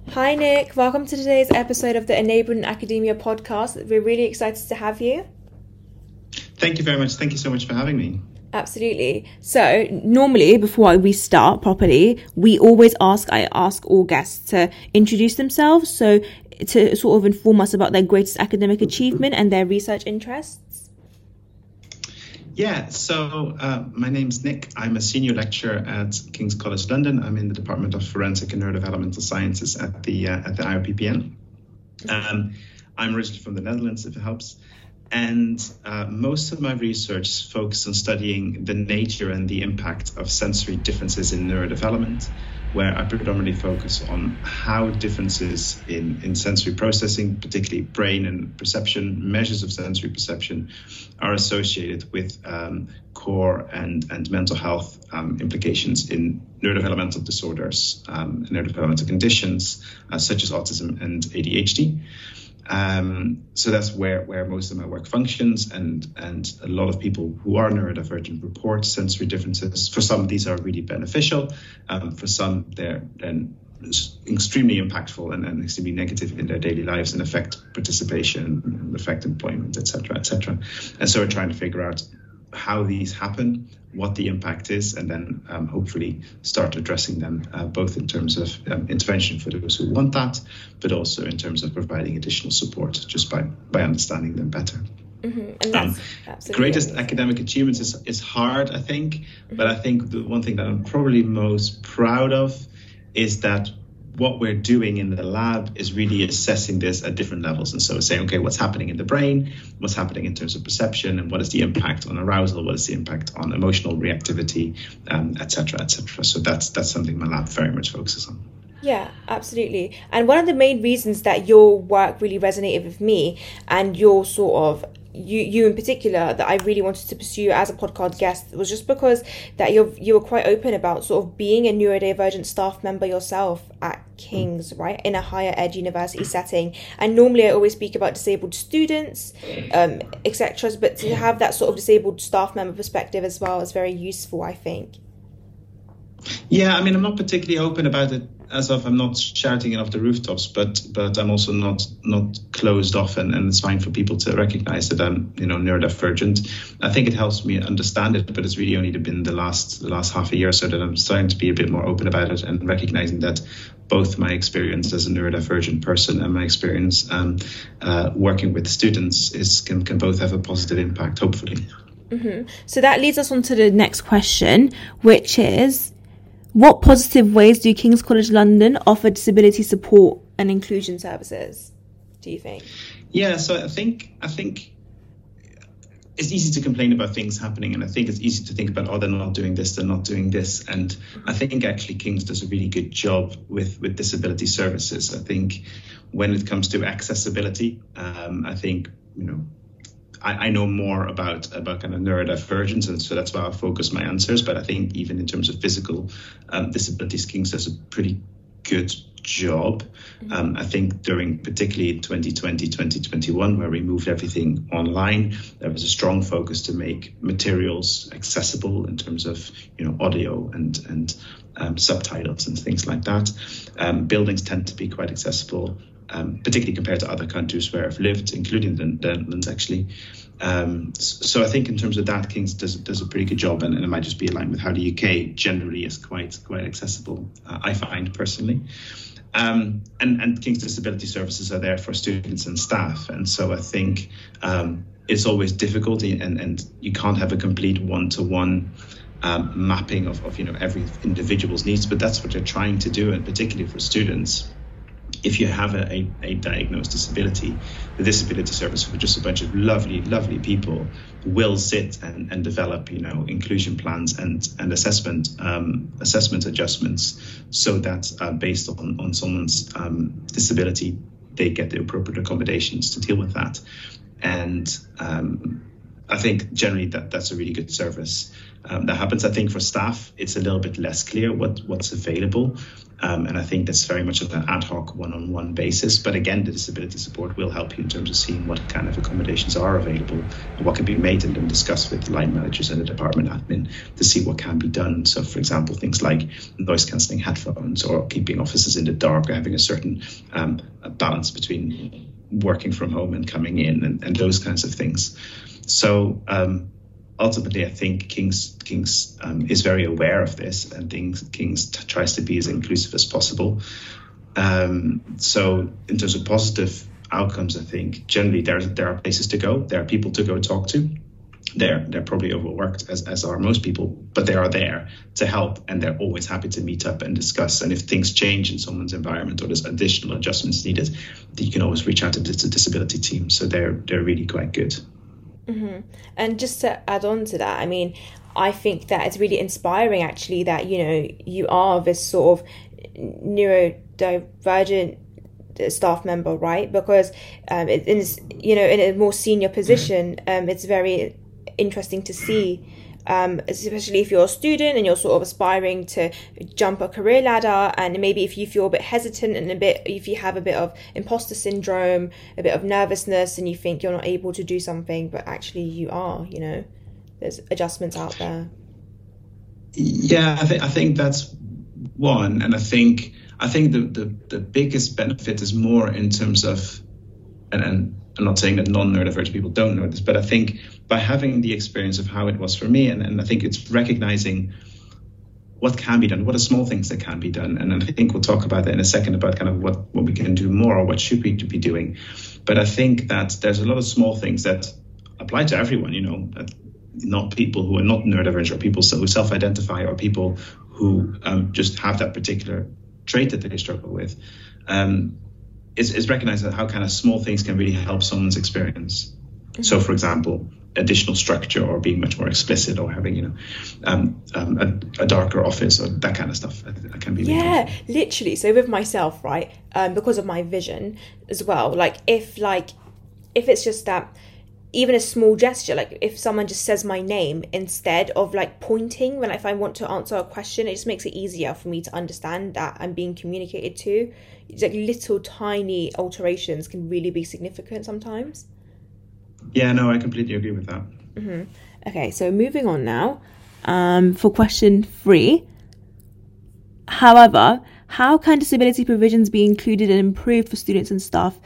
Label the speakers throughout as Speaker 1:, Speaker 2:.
Speaker 1: Hi Nick, welcome to today's episode of the Enabling Academia podcast. We're really excited to have you.
Speaker 2: Thank you very much. Thank you so much for having me.
Speaker 1: Absolutely. So normally before we start properly, I ask all guests to introduce themselves. So to sort of inform us about their greatest academic achievement and their research interests.
Speaker 2: Yeah, so my name's Nick. I'm a senior lecturer at King's College London. I'm in the Department of Forensic and Neurodevelopmental Sciences at the IOPPN. I'm originally from the Netherlands, if it helps. And most of my research focuses on studying the nature and the impact of sensory differences in neurodevelopment, where I predominantly focus on how differences in sensory processing, particularly brain and perception, measures of sensory perception, are associated with core and mental health implications in neurodevelopmental disorders and neurodevelopmental conditions such as autism and ADHD. So that's where most of my work functions, and a lot of people who are neurodivergent report sensory differences. For some, these are really beneficial. For some, they're then extremely impactful and extremely negative in their daily lives and affect participation, and affect employment, etc., etc. And so we're trying to figure out how these happen, what the impact is, and then hopefully start addressing them, both in terms of intervention for those who want that, but also in terms of providing additional support just by understanding them better.
Speaker 1: Mm-hmm. And that's absolutely
Speaker 2: greatest
Speaker 1: amazing.
Speaker 2: academic achievements is hard, I think, but I think the one thing that I'm probably most proud of is that what we're doing in the lab is really assessing this at different levels. And so saying, okay, what's happening in the brain, what's happening in terms of perception, and what is the impact on arousal, what is the impact on emotional reactivity, et cetera, et cetera. So that's something my lab very much focuses on.
Speaker 1: Yeah, absolutely. And one of the main reasons that your work really resonated with me and your sort of you in particular that I really wanted to pursue as a podcast guest was just because that you were quite open about sort of being a neurodivergent staff member yourself at King's, right, in a higher ed university setting. And normally I always speak about disabled students, etc. But to have that sort of disabled staff member perspective as well is very useful, I think.
Speaker 2: Yeah, I mean, I'm not particularly open about it as of I'm not shouting it off the rooftops, but I'm also not closed off, and it's fine for people to recognize that I'm neurodivergent. I think it helps me understand it, but it's really only been the last half a year or so that I'm starting to be a bit more open about it and recognizing that both my experience as a neurodivergent person and my experience working with students can both have a positive impact, hopefully.
Speaker 1: Mm-hmm. So that leads us on to the next question, which is, what positive ways do King's College London offer disability support and inclusion services, do you think?
Speaker 2: Yeah, so I think it's easy to complain about things happening, and I think it's easy to think about, they're not doing this, they're not doing this. And I think actually King's does a really good job with disability services. I think when it comes to accessibility, I think, I know more about kind of neurodivergence, and so that's why I focus my answers. But I think even in terms of physical disabilities, King's does a pretty good job. I think particularly 2020, 2021, where we moved everything online, there was a strong focus to make materials accessible in terms of audio and subtitles and things like that. Buildings tend to be quite accessible, particularly compared to other countries where I've lived, including the Netherlands, actually. So I think in terms of that, King's does a pretty good job, and it might just be aligned with how the UK generally is quite accessible, I find personally. And King's Disability Services are there for students and staff, and so I think it's always difficult, and you can't have a complete one-to-one mapping of every individual's needs, but that's what they're trying to do, and particularly for students. If you have a diagnosed disability, the disability service for just a bunch of lovely people will sit and develop, inclusion plans and assessment adjustments, so that based on someone's disability, they get the appropriate accommodations to deal with that. And I think generally that's a really good service that happens. I think for staff, it's a little bit less clear what's available. And I think that's very much of an ad hoc one-on-one basis. But again, the disability support will help you in terms of seeing what kind of accommodations are available and what can be made, and then discuss with line managers and the department admin to see what can be done. So, for example, things like noise cancelling headphones, or keeping offices in the dark, or having a certain balance between working from home and coming in, and those kinds of things. So ultimately, I think King's is very aware of this, and King's tries to be as inclusive as possible. So in terms of positive outcomes, I think generally there are places to go. There are people to go talk to. They're probably overworked, as are most people, but they are there to help, and they're always happy to meet up and discuss. And if things change in someone's environment, or there's additional adjustments needed, you can always reach out to the disability team. So they're really quite good.
Speaker 1: Mm-hmm. And just to add on to that, I mean, I think that it's really inspiring, actually, that, you know, you are this sort of neurodivergent staff member, right? Because in a more senior position, it's very interesting to see, especially if you're a student and you're sort of aspiring to jump a career ladder, and maybe if you feel a bit hesitant and if you have a bit of imposter syndrome, a bit of nervousness, and you think you're not able to do something, but actually you are, you know, there's adjustments out there.
Speaker 2: Yeah, I think that's one. And I think the biggest benefit is more in terms of, and I'm not saying that non-neurodivergent people don't know this, but I think by having the experience of how it was for me, and I think it's recognizing what can be done, what are small things that can be done. And I think we'll talk about that in a second, about kind of what we can do more, or what should we be doing. But I think that there's a lot of small things that apply to everyone, you know, not people who are not neurodivergent, or people who self-identify, or people who just have that particular trait that they struggle with. Is recognizing how kind of small things can really help someone's experience. Mm-hmm. So, for example, additional structure, or being much more explicit, or having, you know, a darker office, or that kind of stuff. That can be really helpful.
Speaker 1: Literally. So with myself, right, because of my vision as well, like if it's just that, even a small gesture, like if someone just says my name instead of like pointing if I want to answer a question, it just makes it easier for me to understand that I'm being communicated to. It's like little tiny alterations can really be significant sometimes.
Speaker 2: Yeah, no, I completely agree with that.
Speaker 1: Mm-hmm. Okay, so moving on now, for question 3. However, how can disability provisions be included and improved for students and staff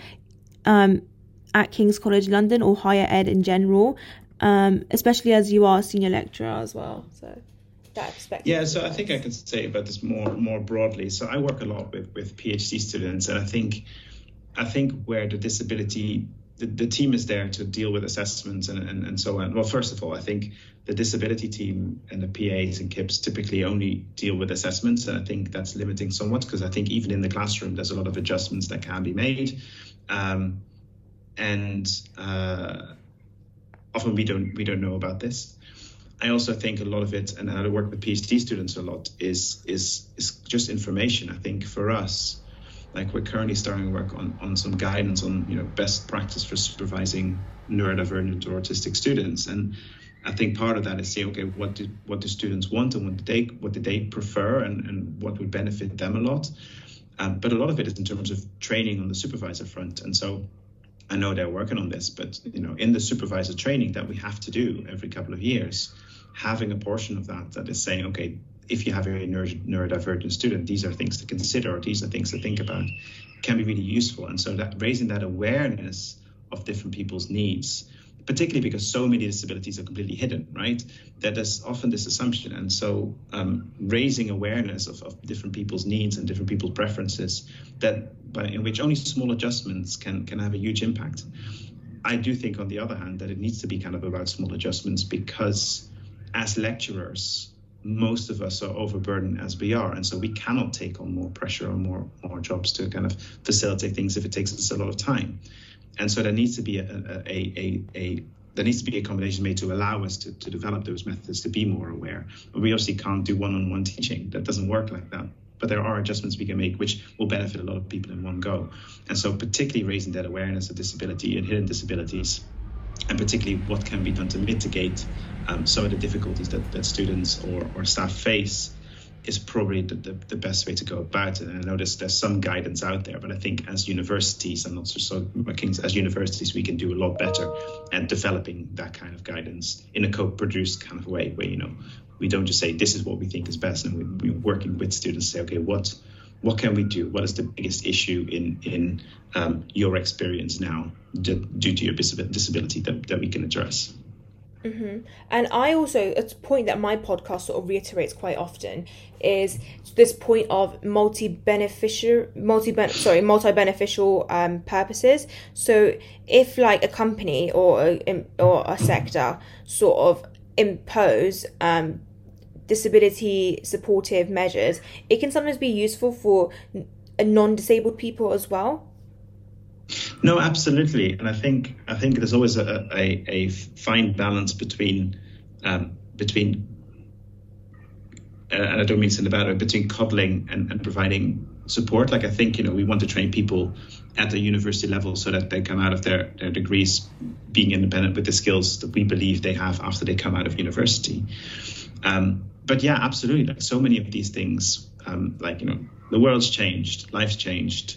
Speaker 1: at King's College London, or higher ed in general, especially as you are a senior lecturer as well? So that perspective.
Speaker 2: Yeah, so I think I could say about this more broadly. So I work a lot with PhD students, and I think where the disability, the team is there to deal with assessments and so on. Well, first of all, I think the disability team and the PAs and KIPs typically only deal with assessments, and I think that's limiting somewhat, because I think even in the classroom there's a lot of adjustments that can be made. And often we don't know about this. I also think a lot of it, and I work with PhD students a lot, is just information. I think for us, like, we're currently starting work on some guidance on, you know, best practice for supervising neurodivergent or autistic students. And I think part of that is saying, okay, what do students want, and what do they prefer, and what would benefit them a lot. But a lot of it is in terms of training on the supervisor front. And so I know they're working on this, but, you know, in the supervisor training that we have to do every couple of years, having a portion of that is saying, okay, if you have a neurodivergent student, these are things to consider, or these are things to think about, can be really useful. And so that raising that awareness of different people's needs, particularly because so many disabilities are completely hidden, right? That there's often this assumption. And so raising awareness of different people's needs and different people's preferences, in which only small adjustments can have a huge impact. I do think, on the other hand, that it needs to be kind of about small adjustments, because as lecturers, most of us are overburdened as we are, and so we cannot take on more pressure or more jobs to kind of facilitate things if it takes us a lot of time. And so there needs to be there needs to be accommodation made to allow us to develop those methods, to be more aware. We obviously can't do one-on-one teaching. That doesn't work like that. But there are adjustments we can make which will benefit a lot of people in one go. And so particularly raising that awareness of disability and hidden disabilities, and particularly what can be done to mitigate some of the difficulties that students or staff face, is probably the best way to go about it. And I know there's some guidance out there, but I think as universities, I'm not so about King's, as universities, we can do a lot better at developing that kind of guidance in a co-produced kind of way, where, you know, we don't just say this is what we think is best, and we're working with students to say, okay, what can we do? What is the biggest issue in your experience now due to your disability that we can address?
Speaker 1: Mm-hmm. And I also, a point that my podcast sort of reiterates quite often is this point of multi-beneficial purposes. So if like a company or a sector sort of impose disability supportive measures, it can sometimes be useful for non-disabled people as well.
Speaker 2: No, absolutely, and I think there's always a fine balance between and I don't mean to say about it, between coddling and providing support. Like, I think, you know, we want to train people at the university level so that they come out of their degrees being independent with the skills that we believe they have after they come out of university. But yeah, absolutely. Like, so many of these things, like, you know, the world's changed, life's changed.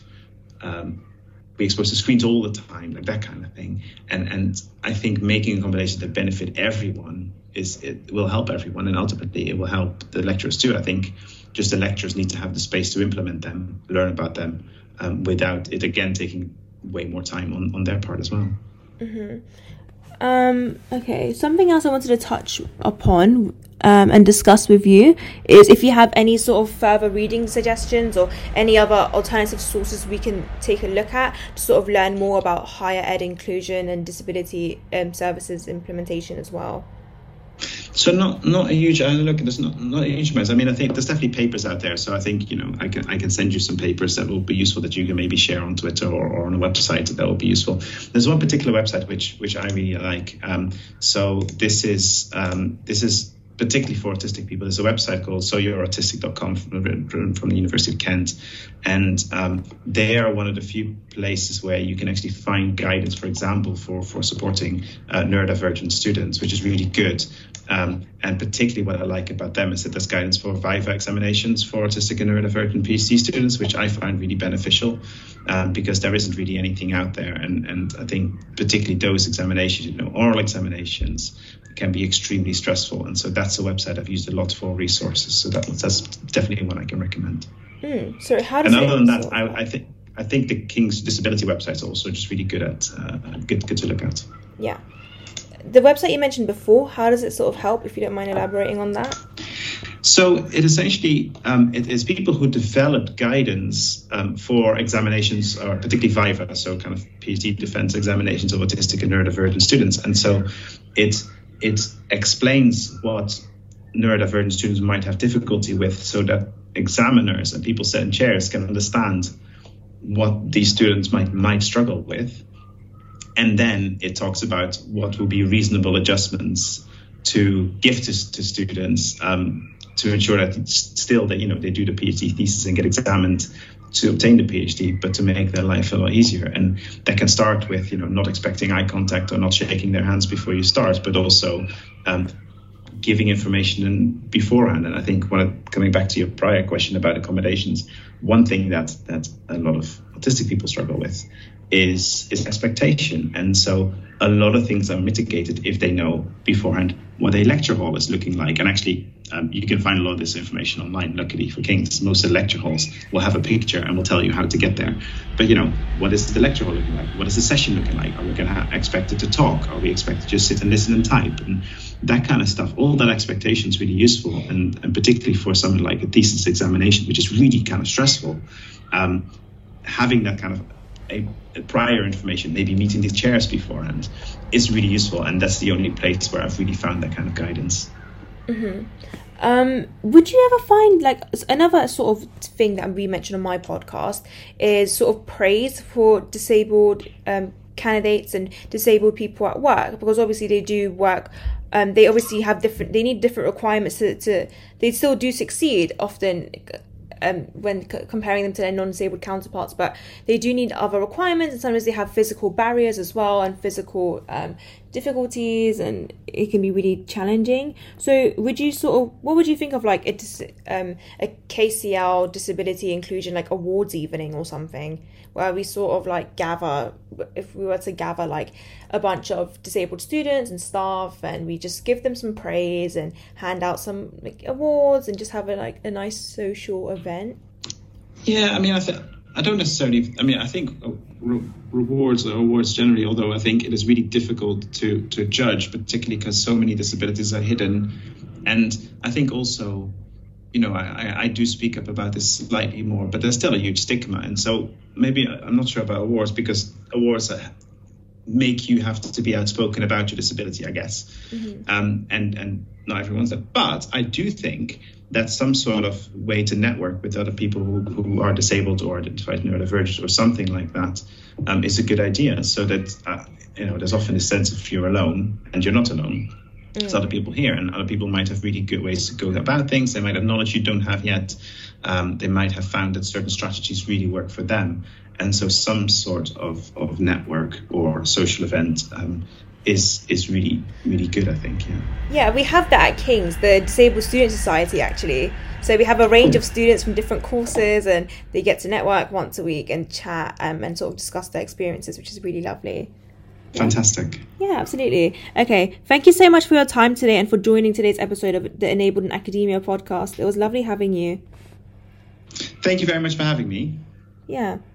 Speaker 2: We expose to screens all the time, like that kind of thing. And I think making accommodations that benefit everyone it will help everyone, and ultimately it will help the lecturers too. I think just the lecturers need to have the space to implement them, learn about them, without it again taking way more time on their part as well.
Speaker 1: Mm-hmm. Okay, something else I wanted to touch upon and discuss with you is if you have any sort of further reading suggestions or any other alternative sources we can take a look at to sort of learn more about higher ed inclusion and disability services implementation as well.
Speaker 2: So not a huge look. There's not a huge amount. I mean, I think there's definitely papers out there. So I think, you know, I can send you some papers that will be useful that you can maybe share on Twitter or on a website that will be useful. There's one particular website which I really like. So this is particularly for autistic people. There's a website called soyoureautistic.com from the University of Kent, and they are one of the few places where you can actually find guidance, for example, for supporting neurodivergent students, which is really good. And particularly what I like about them is that there's guidance for Viva examinations for autistic and neurodivergent PhD students, which I find really beneficial, because there isn't really anything out there. And I think particularly those examinations, you know, oral examinations can be extremely stressful. And so that's a website I've used a lot for resources. So that's definitely one I can recommend.
Speaker 1: So how does
Speaker 2: and other than that, I think the King's Disability website is also just really good at good to look at.
Speaker 1: Yeah. The website you mentioned before, how does it sort of help, if you don't mind elaborating on that?
Speaker 2: So it essentially, it is people who develop guidance for examinations, or particularly Viva, so kind of PhD defense examinations of autistic and neurodivergent students. And so it explains what neurodivergent students might have difficulty with, so that examiners and people sitting in chairs can understand what these students might struggle with. And then it talks about what will be reasonable adjustments to give to students to ensure that still that, you know, they do the PhD thesis and get examined to obtain the PhD, but to make their life a lot easier. And that can start with, you know, not expecting eye contact or not shaking their hands before you start, but also giving information beforehand. And I think coming back to your prior question about accommodations, one thing that a lot of autistic people struggle with is expectation. And so a lot of things are mitigated if they know beforehand what a lecture hall is looking like. And actually, you can find a lot of this information online. Luckily for King's, most of the lecture halls will have a picture and will tell you how to get there. But, you know, what is the lecture hall looking like? What is the session looking like? Are we going to expected to talk? Are we expected to just sit and listen and type? And that kind of stuff. All that expectation is really useful. And particularly for something like a thesis examination, which is really kind of stressful, having that kind of a prior information, maybe meeting these chairs beforehand, is really useful. And that's the only place where I've really found that kind of guidance.
Speaker 1: Mm-hmm. Would you ever find, like, another sort of thing that we mentioned on my podcast is sort of praise for disabled candidates and disabled people at work? Because obviously they do work, they obviously have they need different requirements to they still do succeed often when comparing them to their non-disabled counterparts, but they do need other requirements, and sometimes they have physical barriers as well, and physical difficulties, and it can be really challenging. So what would you think of like a KCL disability inclusion like awards evening or something, where we sort of like gather, if we were to gather like a bunch of disabled students and staff, and we just give them some praise and hand out some like awards and just have a nice social event?
Speaker 2: Yeah, I mean, I don't necessarily. I mean, I think rewards or awards generally, although I think it is really difficult to judge, particularly because so many disabilities are hidden. And I think also, you know, I do speak up about this slightly more, but there's still a huge stigma. And so maybe I'm not sure about awards, because awards make you have to be outspoken about your disability, I guess. Mm-hmm. And not everyone's that. But I do think that some sort of way to network with other people who are disabled or identified neurodivergent or something like that is a good idea, so that you know, there's often a sense of you're alone, and you're not alone. There's other people here, and other people might have really good ways to go about things. They might have knowledge you don't have yet. They might have found that certain strategies really work for them. And so some sort of network or social event is really, really good, I think.
Speaker 1: Yeah, we have that at King's, the Disabled Student Society, actually. So we have a range of students from different courses, and they get to network once a week and chat and sort of discuss their experiences, which is really lovely.
Speaker 2: Fantastic.
Speaker 1: Yeah, absolutely. Okay, thank you so much for your time today and for joining today's episode of the Enabled in Academia podcast. It was lovely having you.
Speaker 2: Thank you very much for having me.
Speaker 1: Yeah.